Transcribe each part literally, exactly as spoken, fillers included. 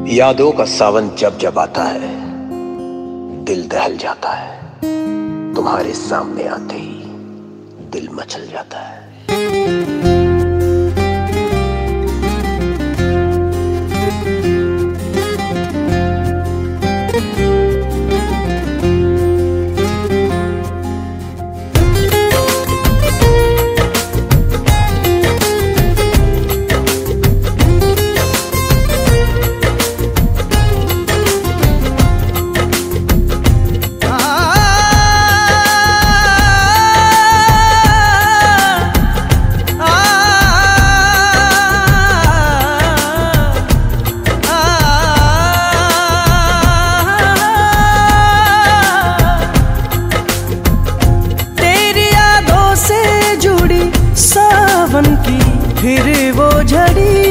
यादों का सावन जब जब आता है दिल दहल जाता है, तुम्हारे सामने आते ही दिल मचल जाता है। सावन की फिर वो झड़ी,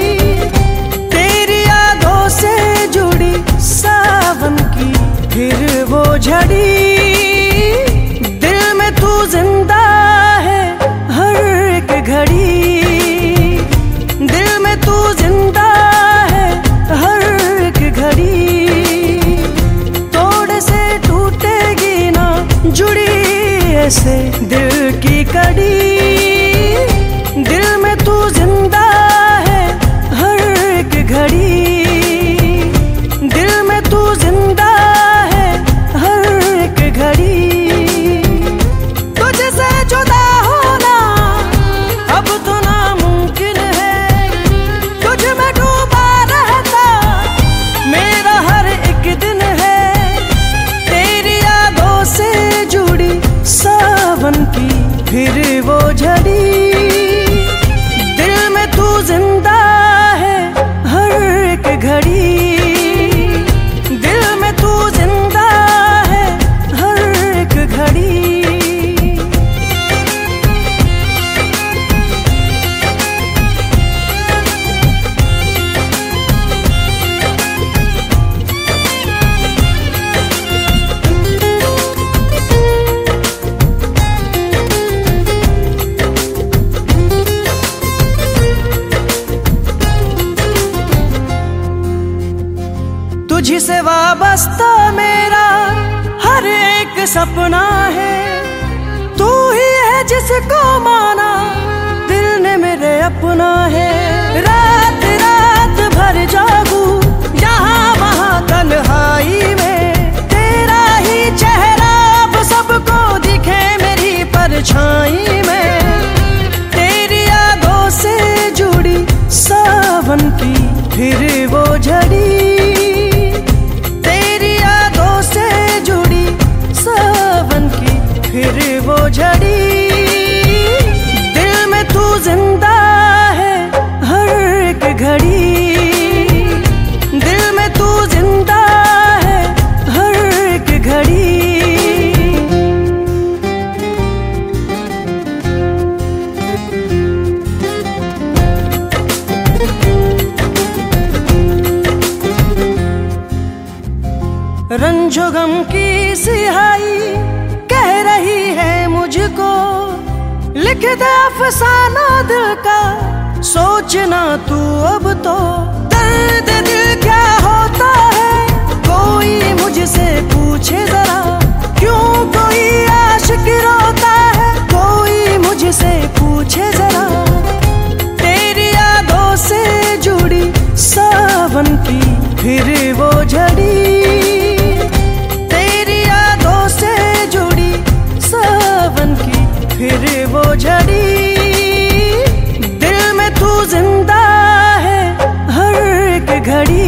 तेरी यादों से जुड़ी सावन की फिर वो झड़ी। दिल में तू जिंदा है हर एक घड़ी, दिल में तू जिंदा है हर एक घड़ी। तोड़ से टूटेगी ना जुड़ी ऐसे दिल की कड़ी। दिल में तू जिंदा है हर एक घड़ी, दिल में तू जिंदा है हर एक घड़ी। तुझसे जुदा होना अब तो नामुमकिन है, तुझ में डूबा रहता मेरा हर एक दिन है। तेरी यादों से जुड़ी सावन की फिर वो झड़ी, जिंदा है हर एक घड़ी, दिल में तू जिंदा है हर एक घड़ी। तुझी से वाबस्ता मेरा हर एक सपना है, तू ही है जिसको माना दिल ने मेरे अपना है। रात रात भर जागू यहाँ वहाँ तन्हाई में, तेरा ही चेहरा अब सबको दिखे मेरी परछाई में। तेरी यादों से जुड़ी सावन की फिर वो झड़ी, फिर वो झड़ी। दिल में तू जिंदा है हर एक घड़ी, दिल में तू जिंदा है हर एक घड़ी। रंजो गम की सिहाई कह रही है मुझको, लिख दे अफसाना दिल का सोचना तू अब तो। दर्द दिल क्या होता है कोई मुझसे पूछे जरा, क्यों कोई आशिक रोता है कोई मुझसे पूछे जरा। तेरी यादों से जुड़ी सावन की फिर वो झड़ी, फिर वो झड़ी। दिल में तू जिंदा है हर एक घड़ी,